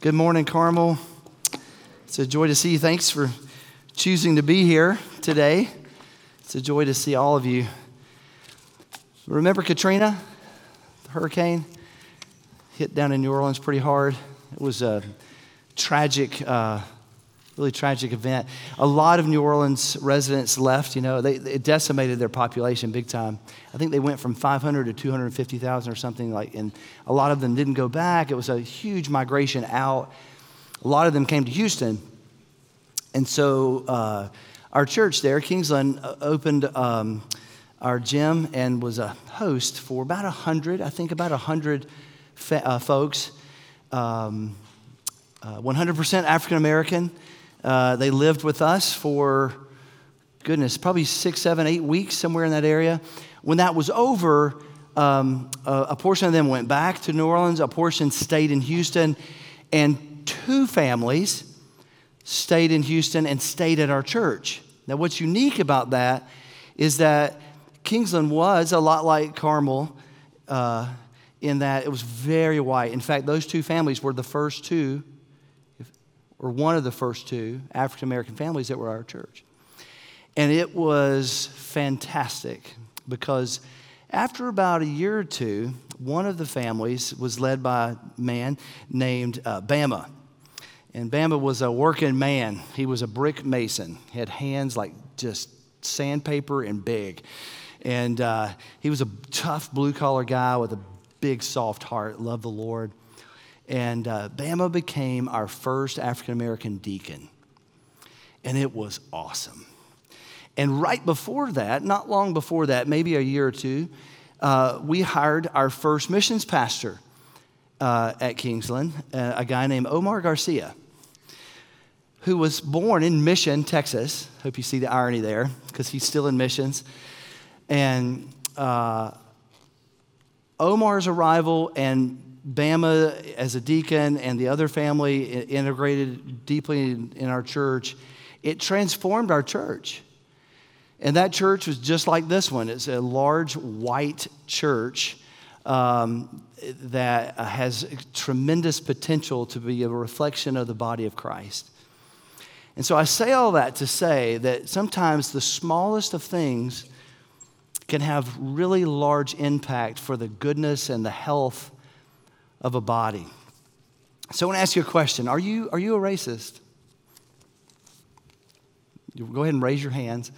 Good morning, Carmel. It's a joy to see you. Thanks for choosing to be here today. It's a joy to see all of you. Remember Katrina, the hurricane? Hit down in New Orleans pretty hard. It was a tragic, really tragic event. A lot of New Orleans residents left. It decimated their population big time. I think they went from 500 to 250,000 or something and a lot of them didn't go back. It was a huge migration out. A lot of them came to Houston. And so our church there, Kingsland, opened our gym and was a host for about 100 folks, 100% African American. They lived with us for, probably 6, 7, 8 weeks, somewhere in that area. When that was over, a portion of them went back to New Orleans, a portion stayed in Houston, and 2 families stayed in Houston and stayed at our church. Now, what's unique about that is that Kingsland was a lot like Carmel in that it was very white. In fact, those 2 families were the first 2, or one of the first 2 African-American families that were at our church. And it was fantastic because after about a year or 2, one of the families was led by a man named Bama. And Bama was a working man. He was a brick mason. He had hands like just sandpaper and big. And he was a tough blue-collar guy with a big, soft heart, loved the Lord. And Bama became our first African-American deacon. And it was awesome. And right before that, not long before that, maybe a year or 2, we hired our first missions pastor at Kingsland, a guy named Omar Garcia, who was born in Mission, Texas. Hope you see the irony there, because he's still in missions. And Omar's arrival and Bama as a deacon and the other family integrated deeply in our church, it transformed our church. And that church was just like this one. It's a large white church that has tremendous potential to be a reflection of the body of Christ. And so I say all that to say that sometimes the smallest of things can have really large impact for the goodness and the health of a body. So I want to ask you a question. Are you a racist? Go ahead and raise your hands.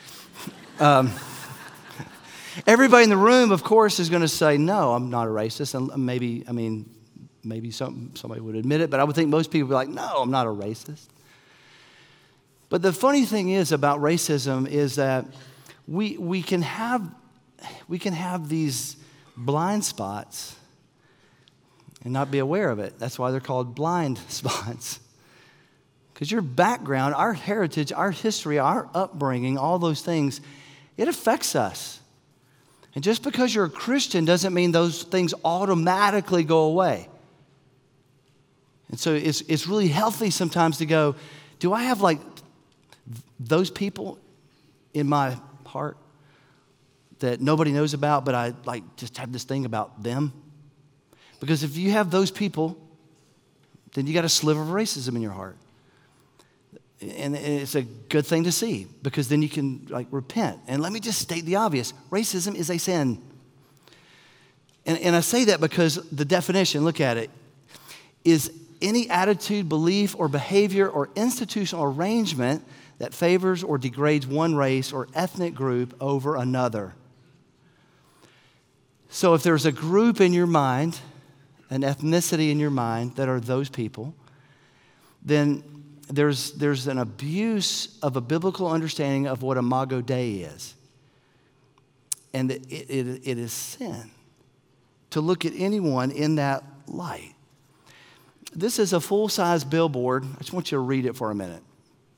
Everybody in the room, of course, is going to say, no, I'm not a racist. And maybe somebody would admit it, but I would think most people would be like, no, I'm not a racist. But the funny thing is about racism is that we can have these blind spots and not be aware of it. That's why they're called blind spots. Because your background, our heritage, our history, our upbringing, all those things, it affects us. And just because you're a Christian doesn't mean those things automatically go away. And so it's really healthy sometimes to go, do I have those people in my heart that nobody knows about, but I just have this thing about them? Because if you have those people, then you got a sliver of racism in your heart. And it's a good thing to see, because then you can repent. And let me just state the obvious. Racism is a sin. And I say that because the definition, look at it, is any attitude, belief, or behavior or institutional arrangement that favors or degrades one race or ethnic group over another. So if there's a group in your mind, an ethnicity in your mind that are those people, then there's an abuse of a biblical understanding of what Imago Dei is. And it is sin to look at anyone in that light. This is a full-size billboard. I just want you to read it for a minute.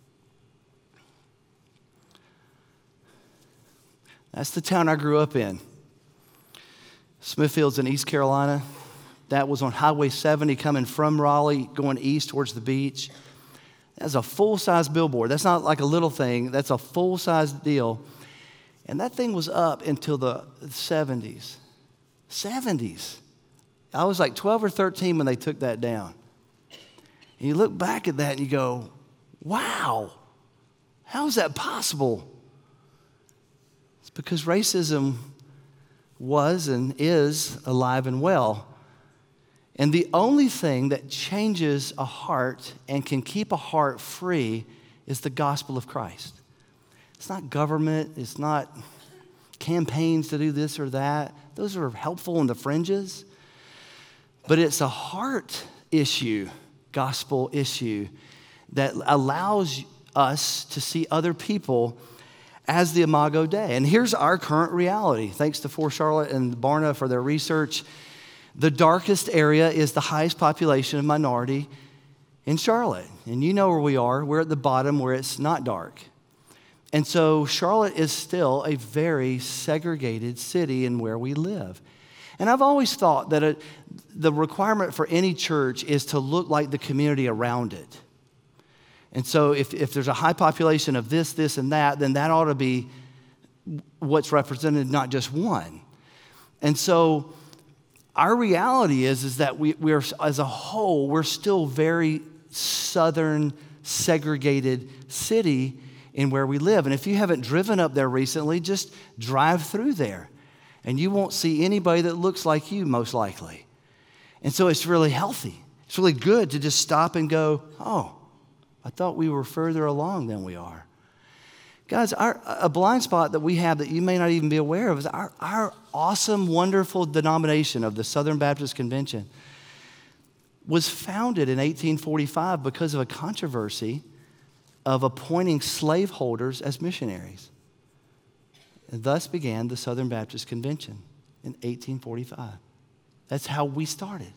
That's the town I grew up in. Smithfield's in East Carolina. That was on Highway 70 coming from Raleigh, going east towards the beach. That's a full-size billboard. That's not like a little thing. That's a full-size deal. And that thing was up until the 70s. 70s. I was like 12 or 13 when they took that down. And you look back at that and you go, wow, how is that possible? It's because racism was and is alive and well. And the only thing that changes a heart and can keep a heart free is the gospel of Christ. It's not government. It's not campaigns to do this or that. Those are helpful in the fringes. But it's a heart issue, gospel issue, that allows us to see other people as the Imago Dei. And here's our current reality. Thanks to For Charlotte and Barna for their research. The darkest area is the highest population of minority in Charlotte. And you know where we are. We're at the bottom where it's not dark. And so Charlotte is still a very segregated city in where we live. And I've always thought that the requirement for any church is to look like the community around it. And so if there's a high population of this, and that, then that ought to be what's represented, not just one. And so our reality is that we're, as a whole, we're still very southern, segregated city in where we live. And if you haven't driven up there recently, just drive through there. And you won't see anybody that looks like you, most likely. And so it's really healthy. It's really good to just stop and go, oh, I thought we were further along than we are. Guys, a blind spot that we have that you may not even be aware of is our awesome, wonderful denomination of the Southern Baptist Convention was founded in 1845 because of a controversy of appointing slaveholders as missionaries. And thus began the Southern Baptist Convention in 1845. That's how we started.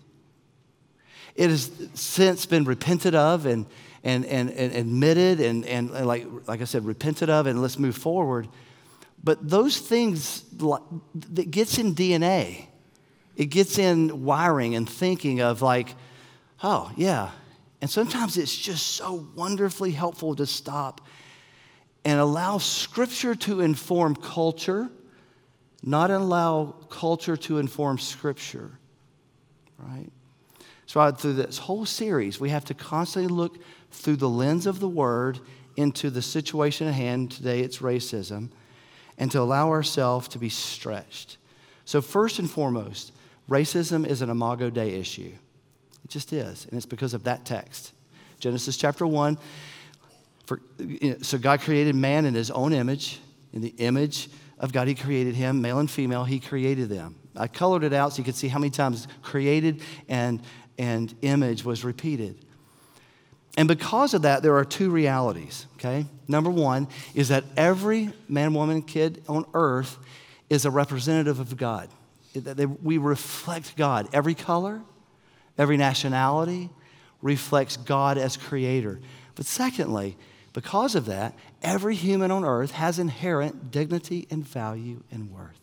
It has since been repented of and admitted and like I said, repented of, and let's move forward. But those things, that gets in DNA. It gets in wiring and thinking of like, oh, yeah. And sometimes it's just so wonderfully helpful to stop and allow Scripture to inform culture, not allow culture to inform Scripture, right? So through this whole series, we have to constantly look through the lens of the Word into the situation at hand. Today it's racism, and to allow ourselves to be stretched. So first and foremost, racism is an Imago Dei issue. It just is, and it's because of that text. Genesis chapter 1, so God created man in his own image. In the image of God, he created him, male and female, he created them. I colored it out so you could see how many times created and image was repeated. And because of that, there are two realities, okay? Number one is that every man, woman, kid on earth is a representative of God. We reflect God. Every color, every nationality reflects God as creator. But secondly, because of that, every human on earth has inherent dignity and value and worth.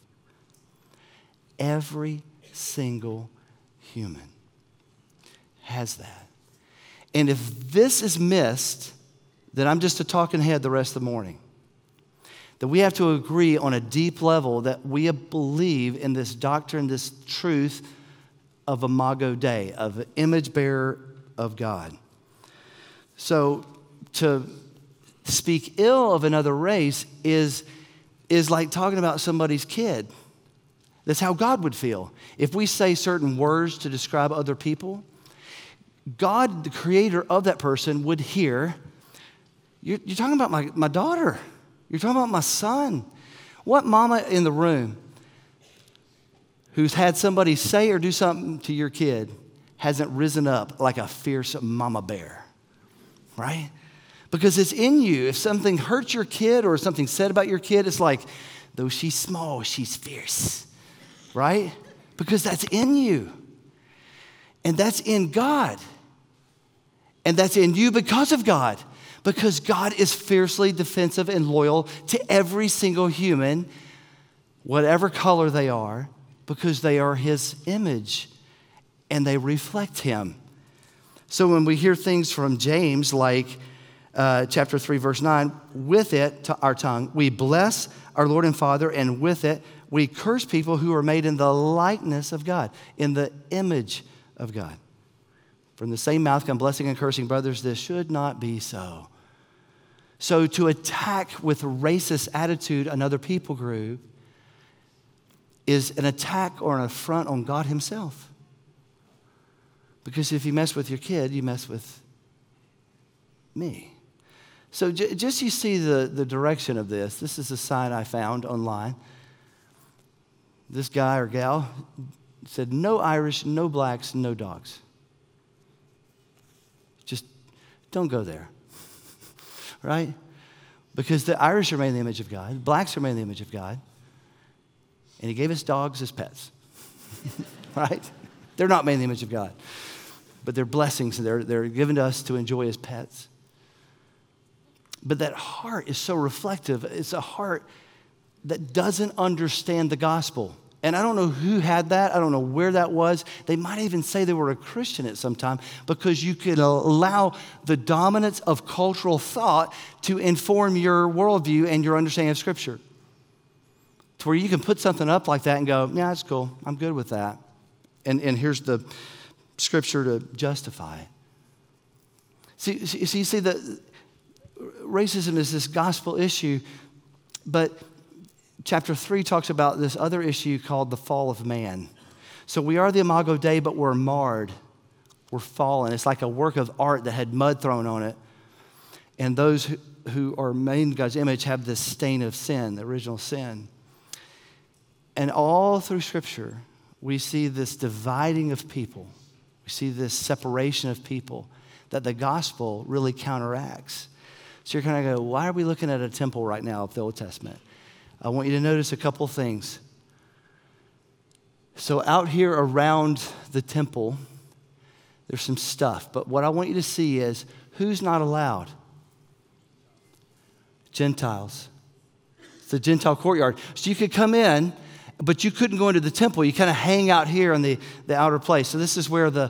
Every single human has that. And if this is missed, then I'm just a talking head the rest of the morning. That we have to agree on a deep level that we believe in this doctrine, this truth of Imago Dei, of an image bearer of God. So to speak ill of another race is like talking about somebody's kid. That's how God would feel. If we say certain words to describe other people, God, the creator of that person, would hear, you're talking about my daughter. You're talking about my son. What mama in the room who's had somebody say or do something to your kid hasn't risen up like a fierce mama bear, right? Because it's in you. If something hurts your kid or something said about your kid, it's like, though she's small, she's fierce, right? Because that's in you. And that's in God. And that's in you because of God. Because God is fiercely defensive and loyal to every single human, whatever color they are, because they are his image and they reflect him. So when we hear things from James like chapter 3, verse 9, with it, to our tongue, we bless our Lord and Father, and with it, we curse people who are made in the likeness of God, in the image of God. From the same mouth come blessing and cursing. Brothers, this should not be so. So to attack with a racist attitude another people group is an attack or an affront on God himself. Because if you mess with your kid, you mess with me. So just you see the direction of this. This is a sign I found online. This guy or gal said, no Irish, no blacks, no dogs. Just don't go there, right? Because the Irish are made in the image of God. Blacks are made in the image of God. And he gave us dogs as pets, right? They're not made in the image of God. But they're blessings. They're given to us to enjoy as pets. But that heart is so reflective. It's a heart that doesn't understand the gospel. And I don't know who had that. I don't know where that was. They might even say they were a Christian at some time because you could allow the dominance of cultural thought to inform your worldview and your understanding of Scripture. To where you can put something up like that and go, yeah, that's cool. I'm good with that. And here's the Scripture to justify it. See, that racism is this gospel issue, but chapter 3 talks about this other issue called the fall of man. So we are the Imago Dei, but we're marred. We're fallen. It's like a work of art that had mud thrown on it. And those who are made in God's image have this stain of sin, the original sin. And all through Scripture, we see this dividing of people. We see this separation of people that the gospel really counteracts. So you're kind of go, why are we looking at a temple right now of the Old Testament? I want you to notice a couple things. So out here around the temple, there's some stuff. But what I want you to see is who's not allowed? Gentiles. It's the Gentile courtyard. So you could come in, but you couldn't go into the temple. You kind of hang out here in the outer place. So this is where the,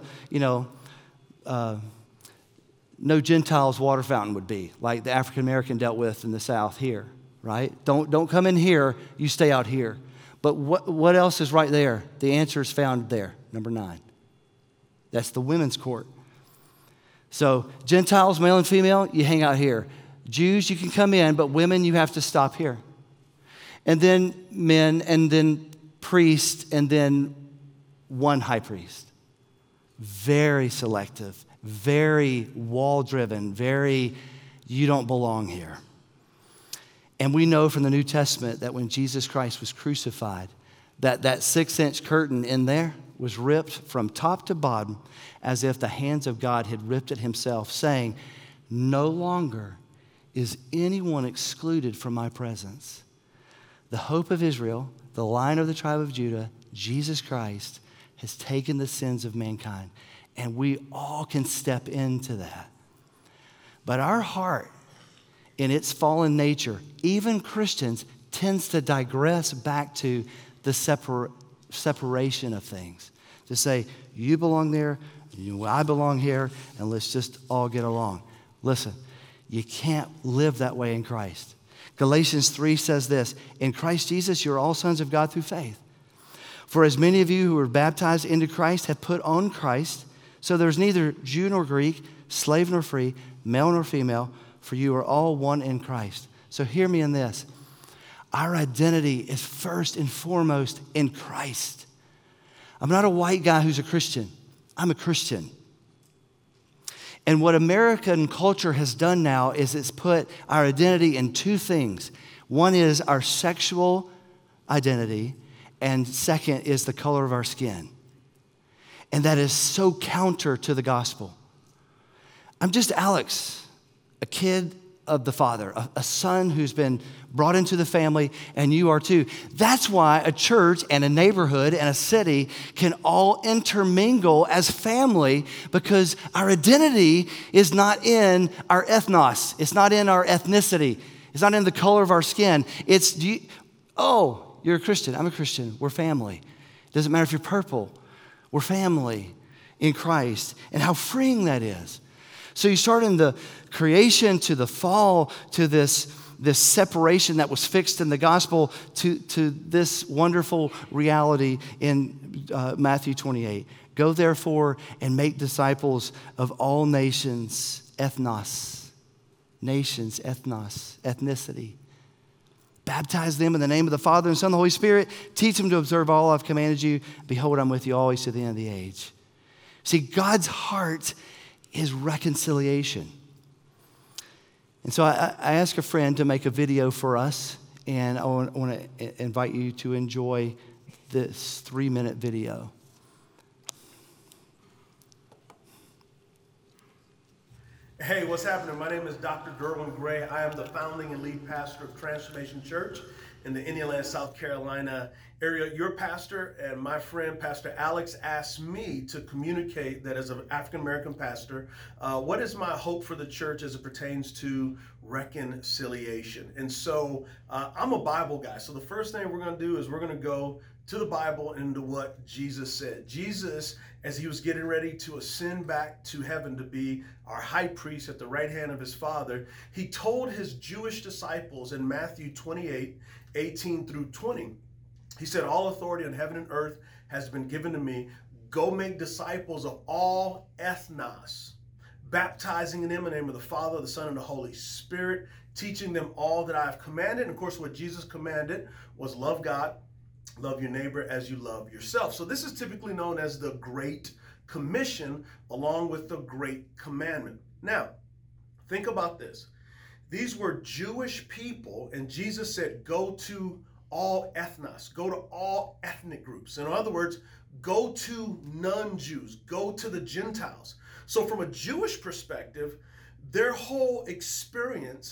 no Gentiles water fountain would be, like the African American dealt with in the South here. Right? Don't come in here, you stay out here. But what else is right there? The answer is found there, number 9. That's the women's court. So Gentiles, male and female, you hang out here. Jews, you can come in, but women, you have to stop here. And then men, and then priests, and then one high priest. Very selective, very wall-driven, very you don't belong here. And we know from the New Testament that when Jesus Christ was crucified, that 6-inch curtain in there was ripped from top to bottom as if the hands of God had ripped it himself, saying, no longer is anyone excluded from my presence. The hope of Israel, the Lion of the tribe of Judah, Jesus Christ, has taken the sins of mankind. And we all can step into that. But our heart, in its fallen nature, even Christians, tends to digress back to the separation of things. To say, you belong there, I belong here, and let's just all get along. Listen, you can't live that way in Christ. Galatians 3 says this, in Christ Jesus, you're all sons of God through faith. For as many of you who were baptized into Christ have put on Christ, so there's neither Jew nor Greek, slave nor free, male nor female, for you are all one in Christ. So hear me in this. Our identity is first and foremost in Christ. I'm not a white guy who's a Christian. I'm a Christian. And what American culture has done now is it's put our identity in 2 things. One is our sexual identity, and second is the color of our skin. And that is so counter to the gospel. I'm just Alex, a kid of the Father, a son who's been brought into the family, and you are too. That's why a church and a neighborhood and a city can all intermingle as family, because our identity is not in our ethnos. It's not in our ethnicity. It's not in the color of our skin. It's, you're a Christian. I'm a Christian. We're family. It doesn't matter if you're purple. We're family in Christ. And how freeing that is. So you start in the creation to the fall to this this separation that was fixed in the gospel to this wonderful reality in Matthew 28. Go therefore and make disciples of all nations, ethnos, ethnicity. Baptize them in the name of the Father and Son and the Holy Spirit. Teach them to observe all I've commanded you. Behold, I'm with you always to the end of the age. See, God's heart is reconciliation. And so I asked a friend to make a video for us, and I want to invite you to enjoy this 3-minute video. Hey, what's happening? My name is Dr. Derwin Gray. I am the founding and lead pastor of Transformation Church in the Indiana, South Carolina area. Your pastor and my friend, Pastor Alex, asked me to communicate that as an African-American pastor, what is my hope for the church as it pertains to reconciliation? And so I'm a Bible guy. So the first thing we're going to do is we're going to go to the Bible and to what Jesus said. Jesus, as he was getting ready to ascend back to heaven to be our high priest at the right hand of his Father, he told his Jewish disciples in Matthew 28:18-20, he said, all authority on heaven and earth has been given to me. Go make disciples of all ethnos, baptizing them in the name of the Father, the Son, and the Holy Spirit, teaching them all that I have commanded. And of course, what Jesus commanded was love God, love your neighbor as you love yourself. So this is typically known as the Great Commission, along with the Great Commandment. Now, think about this. These were Jewish people, and Jesus said, go to all ethnos, go to all ethnic groups. In other words, go to non-Jews, go to the Gentiles. So from a Jewish perspective, their whole experience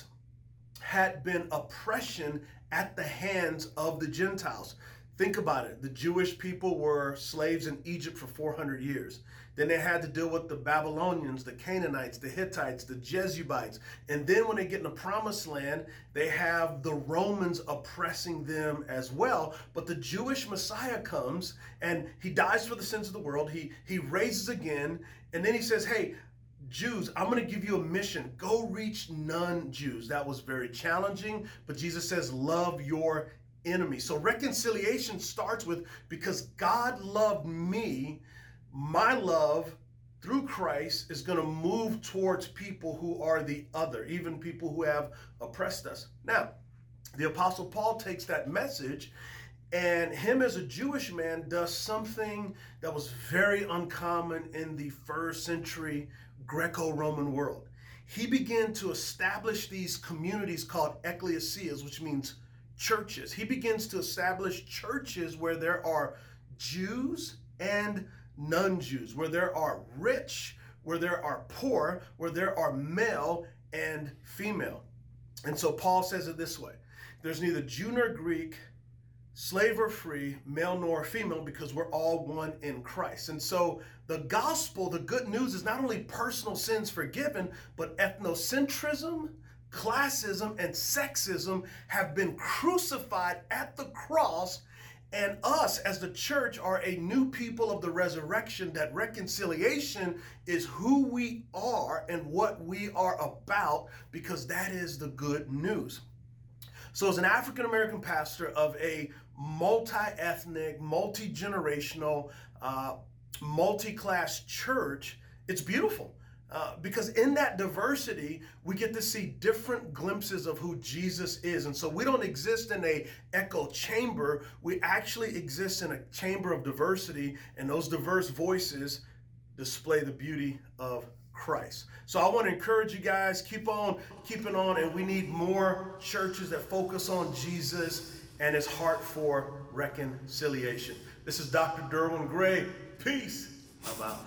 had been oppression at the hands of the Gentiles. Think about it. The Jewish people were slaves in Egypt for 400 years. Then they had to deal with the Babylonians, the Canaanites, the Hittites, the Jebusites. And then when they get in the promised land, they have the Romans oppressing them as well. But the Jewish Messiah comes and he dies for the sins of the world. He raises again. And then he says, hey, Jews, I'm going to give you a mission. Go reach non-Jews. That was very challenging. But Jesus says, love your enemy. So reconciliation starts with, because God loved me, my love through Christ is going to move towards people who are the other, even people who have oppressed us. Now, the Apostle Paul takes that message, and him as a Jewish man does something that was very uncommon in the first century Greco-Roman world. He began to establish these communities called ecclesias, which means churches. He begins to establish churches where there are Jews and non-Jews, where there are rich, where there are poor, where there are male and female. And so Paul says it this way: there's neither Jew nor Greek, slave or free, male nor female, because we're all one in Christ. And so the gospel, the good news, is not only personal sins forgiven, but ethnocentrism, classism, and sexism have been crucified at the cross, and us as the church are a new people of the resurrection, that reconciliation is who we are and what we are about, because that is the good news. So as an African-American pastor of a multi-ethnic, multi-generational, multi-class church, it's beautiful. Because in that diversity, we get to see different glimpses of who Jesus is. And so we don't exist in an echo chamber. We actually exist in a chamber of diversity, and those diverse voices display the beauty of Christ. So I want to encourage you guys, keep on keeping on, and we need more churches that focus on Jesus and his heart for reconciliation. This is Dr. Derwin Gray. Peace. I'm out.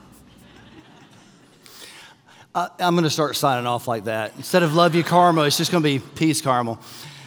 I'm going to start signing off like that. Instead of love you, Carmel, it's just going to be peace, Carmel.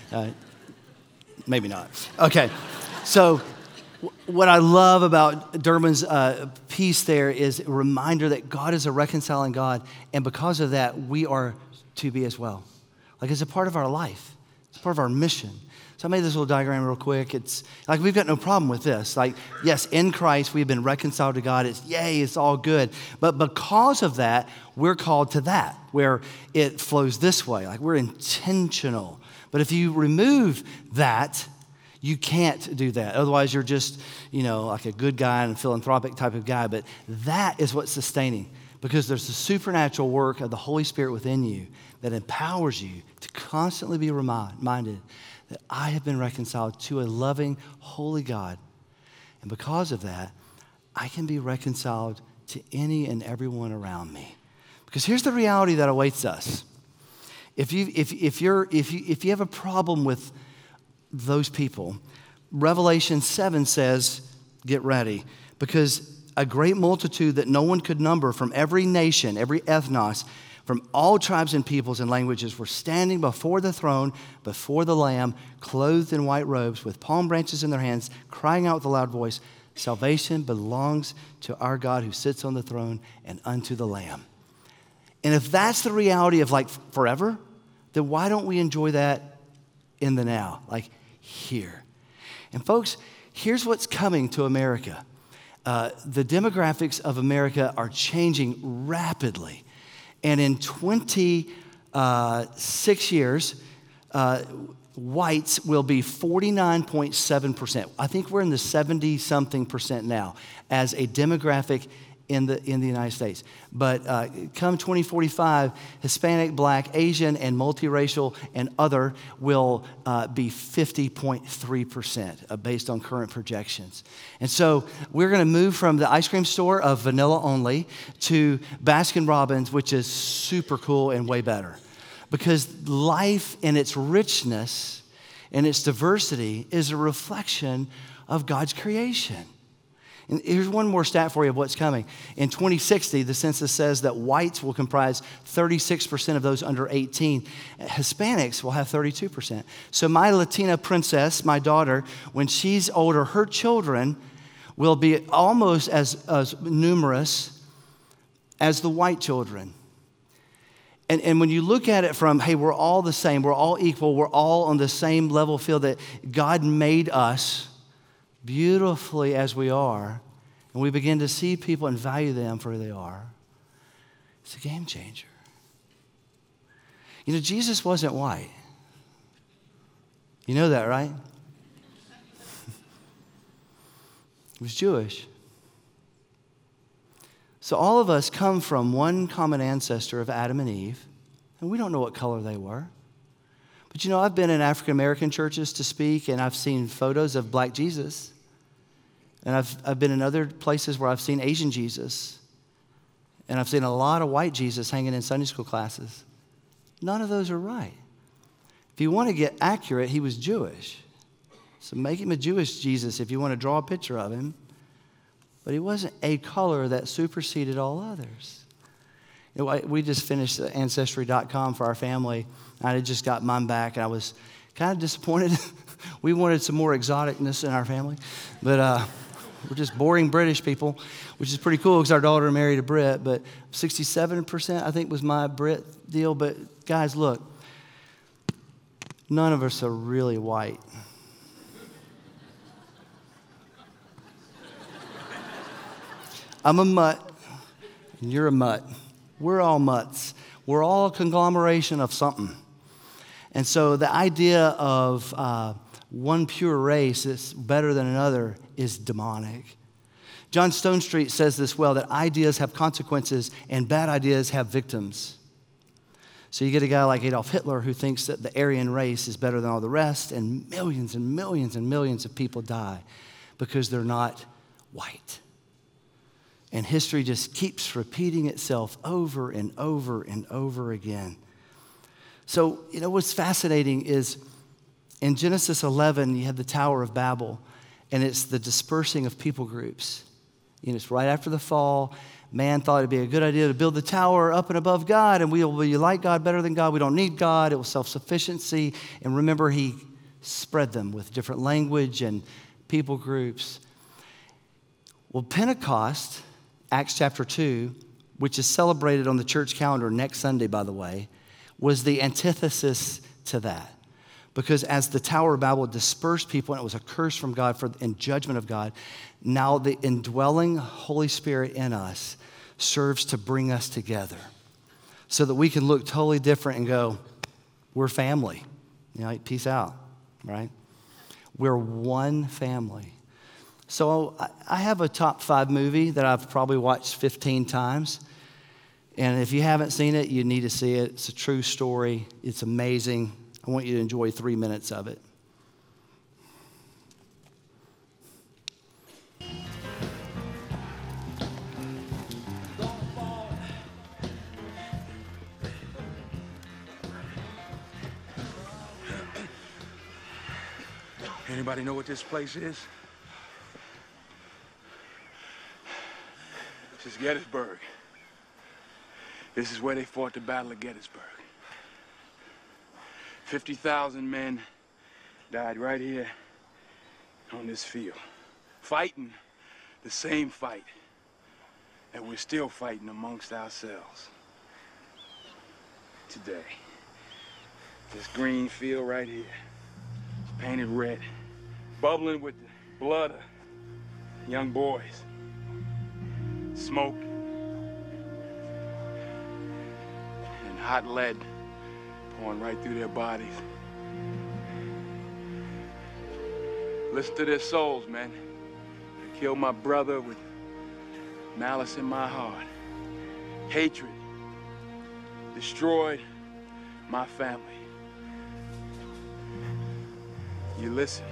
Maybe not. Okay. So what I love about Derwin's piece there is a reminder that God is a reconciling God. And because of that, we are to be as well. Like, it's a part of our life. It's part of our mission. So I made this little diagram real quick. It's like, we've got no problem with this. Like, yes, in Christ, we've been reconciled to God. It's yay, it's all good. But because of that, we're called to that, where it flows this way. Like, we're intentional. But if you remove that, you can't do that. Otherwise, you're just, like a good guy and a philanthropic type of guy. But that is what's sustaining, because there's the supernatural work of the Holy Spirit within you that empowers you to constantly be reminded that I have been reconciled to a loving, holy God. And because of that, I can be reconciled to any and everyone around me. Because here's the reality that awaits us. If you have a problem with those people, Revelation 7 says, get ready, because a great multitude that no one could number from every nation, every ethnos, from all tribes and peoples and languages were standing before the throne, before the Lamb, clothed in white robes, with palm branches in their hands, crying out with a loud voice, salvation belongs to our God who sits on the throne and unto the Lamb. And if that's the reality of forever, then why don't we enjoy that in the now, here? And folks, here's what's coming to America. The demographics of America are changing rapidly. And in 26 years, whites will be 49.7%. I think we're in the 70-something% now as a demographic in the United States. But come 2045, Hispanic, Black, Asian, and multiracial and other will be 50.3% based on current projections. And so we're going to move from the ice cream store of vanilla only to Baskin-Robbins, which is super cool and way better. Because life in its richness and its diversity is a reflection of God's creation. And here's one more stat for you of what's coming. In 2060, the census says that whites will comprise 36% of those under 18. Hispanics will have 32%. So my Latina princess, my daughter, when she's older, her children will be almost as numerous as the white children. And when you look at it from, hey, we're all the same, we're all equal, we're all on the same level field, that God made us beautifully as we are, and we begin to see people and value them for who they are, it's a game changer. Jesus wasn't white. You know that, right? He was Jewish. So all of us come from one common ancestor of Adam and Eve, and we don't know what color they were. But I've been in African American churches to speak, and I've seen photos of Black Jesus. And I've been in other places where I've seen Asian Jesus. And I've seen a lot of white Jesus hanging in Sunday school classes. None of those are right. If you want to get accurate, he was Jewish. So make him a Jewish Jesus if you want to draw a picture of him. But he wasn't a color that superseded all others. We just finished Ancestry.com for our family. I had just got mine back, and I was kind of disappointed. We wanted some more exoticness in our family. But we're just boring British people, which is pretty cool because our daughter married a Brit. But 67%, I think, was my Brit deal. But guys, look, none of us are really white. I'm a mutt, and you're a mutt. We're all mutts. We're all a conglomeration of something. And so the idea of one pure race that's better than another is demonic. John Stonestreet says this well, that ideas have consequences and bad ideas have victims. So you get a guy like Adolf Hitler who thinks that the Aryan race is better than all the rest, and millions and millions and millions of people die because they're not white. And history just keeps repeating itself over and over and over again. So, what's fascinating is in Genesis 11, you have the Tower of Babel, and it's the dispersing of people groups. It's right after the fall. Man thought it'd be a good idea to build the tower up and above God, and we will be like God, better than God. We don't need God. It was self-sufficiency. And remember, he spread them with different language and people groups. Well, Pentecost, Acts chapter 2, which is celebrated on the church calendar next Sunday, by the way, was the antithesis to that. Because as the Tower of Babel dispersed people, and it was a curse from God and judgment of God, now the indwelling Holy Spirit in us serves to bring us together so that we can look totally different and go, we're family. Like, peace out, right? We're one family. So I have a top 5 movie that I've probably watched 15 times. And if you haven't seen it, you need to see it. It's a true story. It's amazing. I want you to enjoy 3 minutes of it. Anybody know what this place is? This is Gettysburg. This is where they fought the Battle of Gettysburg. 50,000 men died right here on this field, fighting the same fight that we're still fighting amongst ourselves today. This green field right here, it's painted red, bubbling with the blood of young boys. Smoke and hot lead pouring right through their bodies. Listen to their souls, man. I killed my brother with malice in my heart. Hatred destroyed my family. You listen.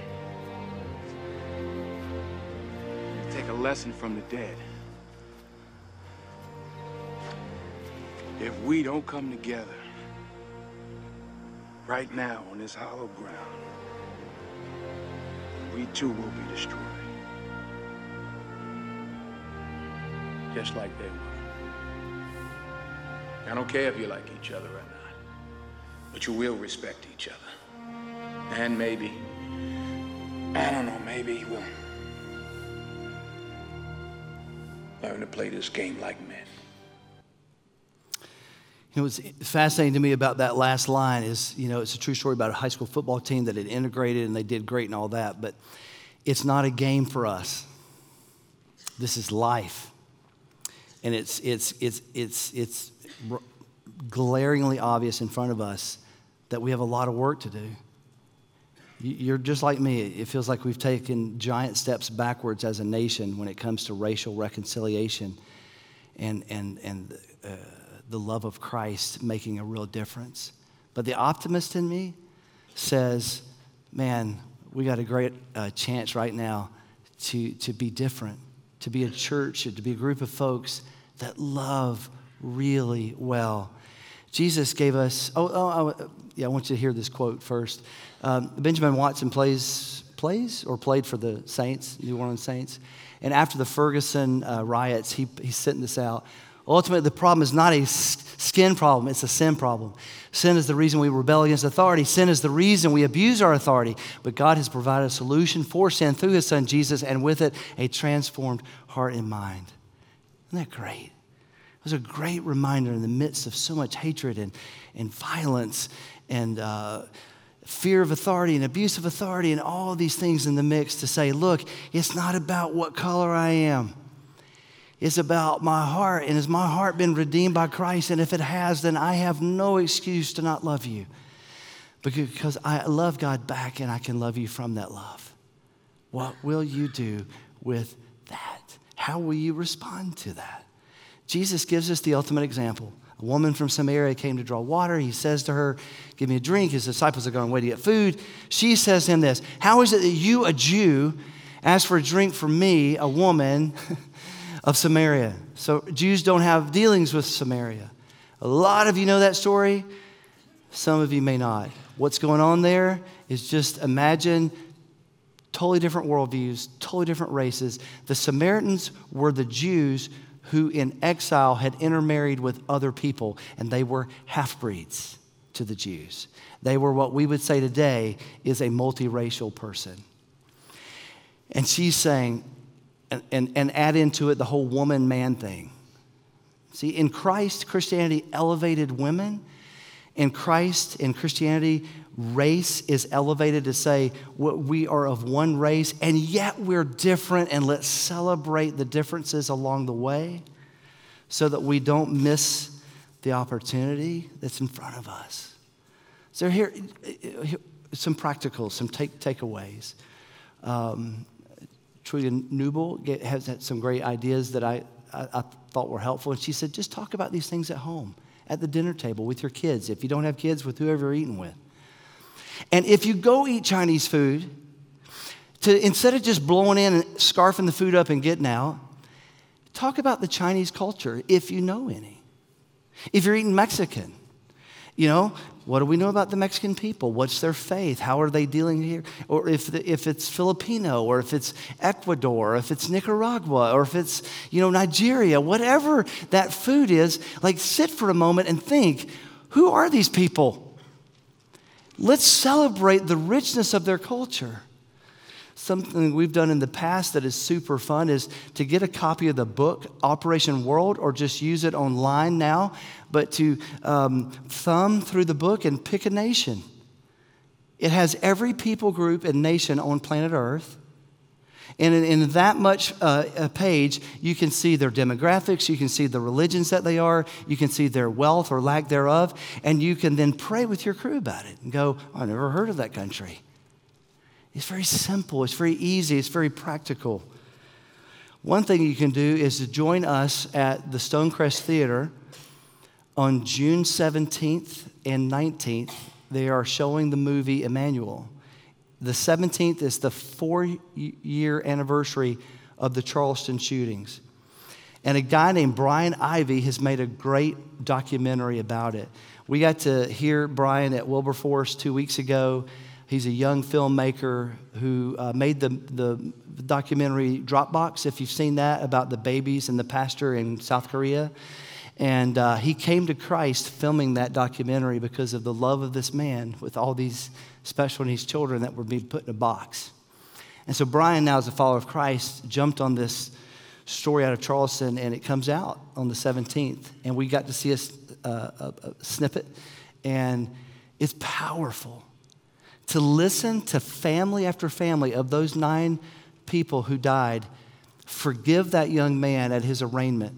You take a lesson from the dead. If we don't come together right now on this hollow ground, we too will be destroyed. Just like they were. I don't care if you like each other or not, but you will respect each other. And maybe, I don't know, maybe we'll learn to play this game like men. What's fascinating to me about that last line is, it's a true story about a high school football team that had integrated and they did great and all that, but it's not a game for us. This is life. And it's glaringly obvious in front of us that we have a lot of work to do. You're just like me. It feels like we've taken giant steps backwards as a nation when it comes to racial reconciliation and the love of Christ making a real difference. But the optimist in me says, man, we got a great chance right now to be different, to be a church, to be a group of folks that love really well. Jesus gave us, I want you to hear this quote first. Benjamin Watson played for the Saints, New Orleans Saints. And after the Ferguson riots, he sent this out. Ultimately, the problem is not a skin problem, it's a sin problem. Sin is the reason we rebel against authority. Sin is the reason we abuse our authority. But God has provided a solution for sin through his son Jesus, and with it, a transformed heart and mind. Isn't that great? It was a great reminder in the midst of so much hatred and violence and fear of authority and abuse of authority and all these things in the mix to say, look, it's not about what color I am. It's about my heart, and has my heart been redeemed by Christ? And if it has, then I have no excuse to not love you, because I love God back and I can love you from that love. What will you do with that? How will you respond to that? Jesus gives us the ultimate example. A woman from Samaria came to draw water. He says to her, give me a drink. His disciples are going away to get food. She says to him this, how is it that you, a Jew, ask for a drink from me, a woman of Samaria? So Jews don't have dealings with Samaria. A lot of you know that story. Some of you may not. What's going on there is just imagine totally different worldviews, totally different races. The Samaritans were the Jews who in exile had intermarried with other people, and they were half-breeds to the Jews. They were what we would say today is a multiracial person. And she's saying, and add into it the whole woman-man thing. See, in Christ, Christianity elevated women. In Christ, in Christianity, race is elevated to say we are of one race, and yet we're different, and let's celebrate the differences along the way so that we don't miss the opportunity that's in front of us. So here, some practical, some takeaways. Trulia Newble has had some great ideas that I thought were helpful. And she said, just talk about these things at home, at the dinner table with your kids. If you don't have kids, with whoever you're eating with. And if you go eat Chinese food, instead of just blowing in and scarfing the food up and getting out, talk about the Chinese culture if you know any. If you're eating Mexican, what do we know about the Mexican people? What's their faith? How are they dealing here? Or if it's Filipino, or if it's Ecuador, or if it's Nicaragua, or if it's, Nigeria, whatever that food is, like sit for a moment and think, who are these people? Let's celebrate the richness of their culture. Something we've done in the past that is super fun is to get a copy of the book, Operation World, or just use it online now, but to thumb through the book and pick a nation. It has every people group and nation on planet Earth. And in that much a page, you can see their demographics, you can see the religions that they are, you can see their wealth or lack thereof, and you can then pray with your crew about it and go, I never heard of that country. It's very simple, it's very easy, it's very practical. One thing you can do is to join us at the Stonecrest Theater on June 17th and 19th. They are showing the movie Emmanuel. The 17th is the 4-year anniversary of the Charleston shootings. And a guy named Brian Ivey has made a great documentary about it. We got to hear Brian at Wilberforce 2 weeks ago. He's a young filmmaker who made the documentary Dropbox, if you've seen that, about the babies and the pastor in South Korea. And he came to Christ filming that documentary because of the love of this man with all these special needs children that were being put in a box. And so Brian, now as a follower of Christ, jumped on this story out of Charleston, and it comes out on the 17th. And we got to see a snippet, and it's powerful. To listen to family after family of those 9 people who died forgive that young man at his arraignment.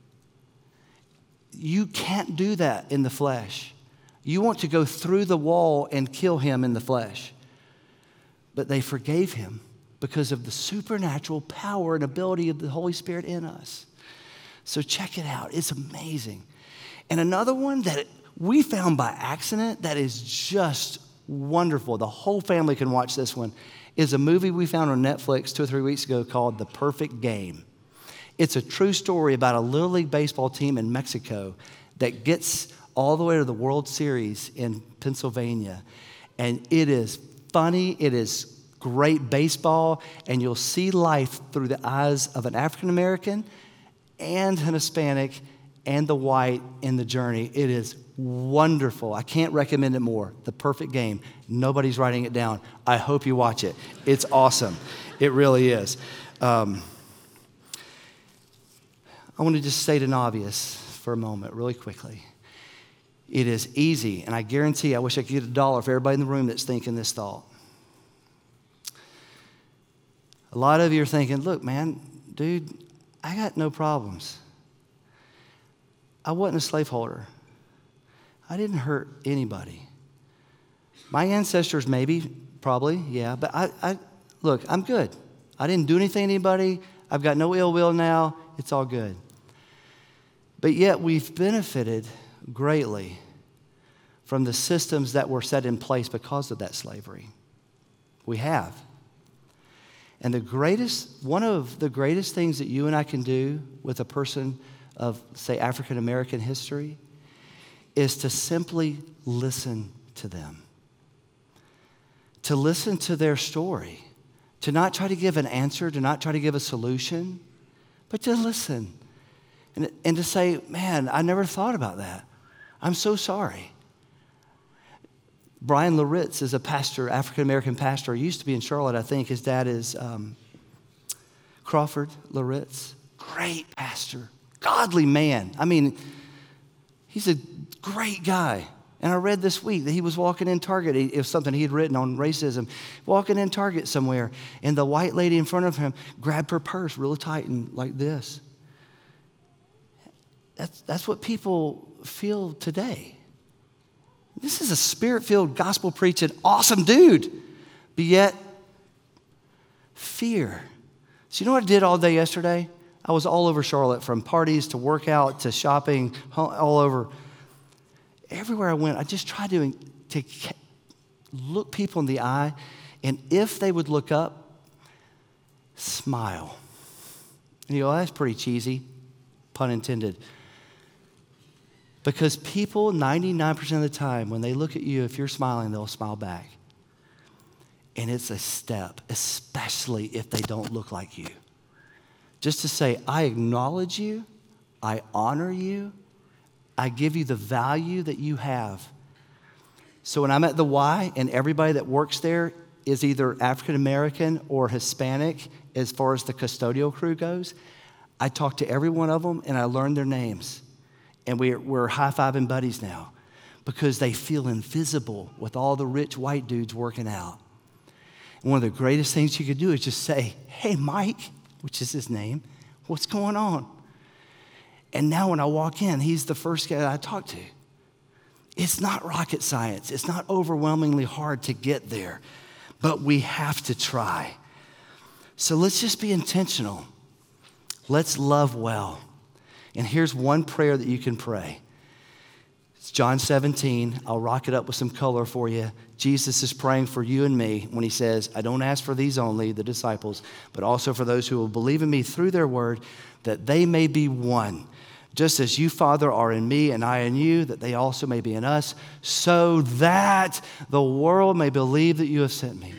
You can't do that in the flesh. You want to go through the wall and kill him in the flesh. But they forgave him because of the supernatural power and ability of the Holy Spirit in us. So check it out. It's amazing. And another one that we found by accident that is just wonderful. The whole family can watch this one. Is a movie we found on Netflix 2 or 3 weeks ago called The Perfect Game. It's a true story about a Little League baseball team in Mexico that gets all the way to the World Series in Pennsylvania. And it is funny. It is great baseball. And you'll see life through the eyes of an African American and an Hispanic and the white in the journey. It is wonderful. I can't recommend it more. The Perfect Game. Nobody's writing it down. I hope you watch it. It's awesome. It really is. I want to just state an obvious for a moment, really quickly. It is easy, and I guarantee I wish I could get $1 for everybody in the room that's thinking this thought. A lot of you are thinking, look, man, dude, I got no problems. I wasn't a slaveholder. I didn't hurt anybody. My ancestors maybe, probably, yeah, but look, I'm good. I didn't do anything to anybody. I've got no ill will now. It's all good. But yet we've benefited greatly from the systems that were set in place because of that slavery. We have. And one of the greatest things that you and I can do with a person of, say, African American history is to simply listen to them. To listen to their story. To not try to give an answer, to not try to give a solution, but to listen. And to say, man, I never thought about that. I'm so sorry. Brian Loritz is a pastor, African-American pastor. He used to be in Charlotte, I think. His dad is Crawford Loritz. Great pastor. Godly man. I mean, he's a great guy. And I read this week that he was walking in Target. It was something he had written on racism. Walking in Target somewhere, and the white lady in front of him grabbed her purse real tight and like this. That's what people feel today. this is a spirit-filled, gospel-preaching, awesome dude. But yet, fear. So you know what I did all day yesterday? I was all over Charlotte, from parties to workout to shopping, all over. Everywhere I went, I just tried to look people in the eye, and if they would look up, smile. And you go, that's pretty cheesy, pun intended. Because people, 99% of the time, when they look at you, if you're smiling, they'll smile back. And it's a step, especially if they don't look like you. Just to say, I acknowledge you, I honor you, I give you the value that you have. So when I'm at the Y and everybody that works there is either African American or Hispanic as far as the custodial crew goes, I talk to every one of them and I learn their names. And we're high-fiving buddies now because they feel invisible with all the rich white dudes working out. And one of the greatest things you could do is just say, hey, Mike, which is his name, what's going on? And now when I walk in, he's the first guy I talk to. It's not rocket science. It's not overwhelmingly hard to get there, but we have to try. So let's just be intentional. Let's love well. And here's one prayer that you can pray. It's John 17. I'll rock it up with some color for you. Jesus is praying for you and me when he says, I don't ask for these only, the disciples, but also for those who will believe in me through their word, that they may be one. Just as you, Father, are in me and I in you, that they also may be in us, so that the world may believe that you have sent me.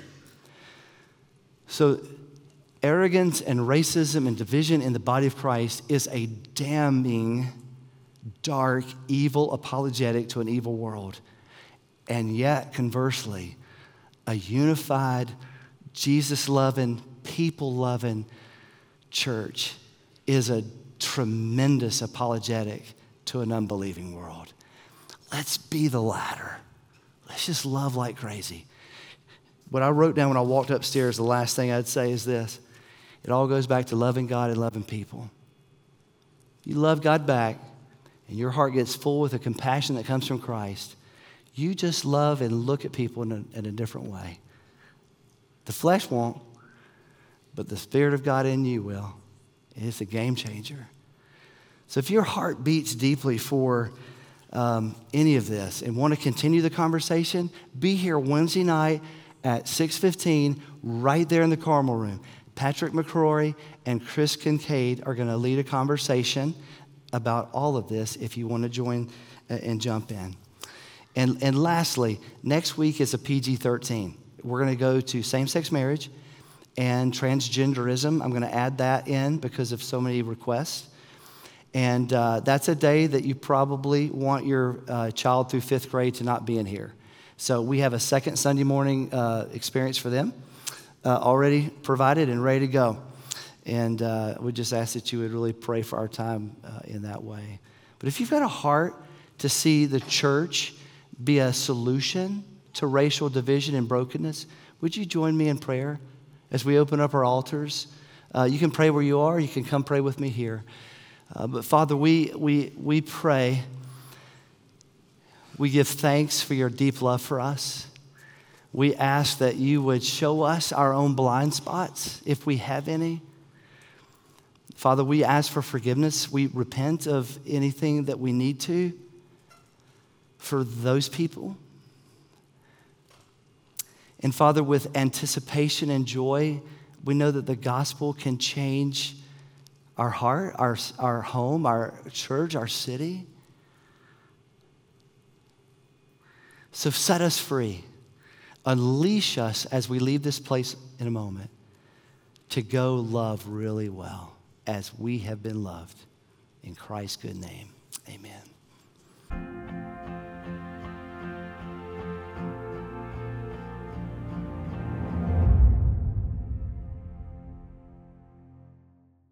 So arrogance and racism and division in the body of Christ is a damning, dark, evil apologetic to an evil world. And yet, conversely, a unified, Jesus-loving, people-loving church is a tremendous apologetic to an unbelieving world. Let's be the latter. Let's just love like crazy. What I wrote down when I walked upstairs, the last thing I'd say is this. It all goes back to loving God and loving people. You love God back, and your heart gets full with the compassion that comes from Christ. You just love and look at people in a different way. The flesh won't, but the Spirit of God in you will. It's a game changer. So if your heart beats deeply for any of this and want to continue the conversation, be here Wednesday night at 6:15 right there in the Carmel room. Patrick McCrory and Chris Kincaid are going to lead a conversation about all of this if you want to join and jump in. And lastly, next week is a PG-13. We're going to go to same-sex marriage and transgenderism. I'm going to add that in because of so many requests. And that's a day that you probably want your child through 5th grade to not be in here. So we have a second Sunday morning experience for them already provided and ready to go. And we just ask that you would really pray for our time in that way. But if you've got a heart to see the church be a solution to racial division and brokenness, would you join me in prayer as we open up our altars? You can pray where you are. You can come pray with me here. But Father, we pray. We give thanks for your deep love for us. We ask that you would show us our own blind spots, if we have any. Father, we ask for forgiveness. We repent of anything that we need to for those people. And Father, with anticipation and joy, we know that the gospel can change our heart, our home, our church, our city. So set us free. Unleash us as we leave this place in a moment to go love really well as we have been loved. In Christ's good name, amen.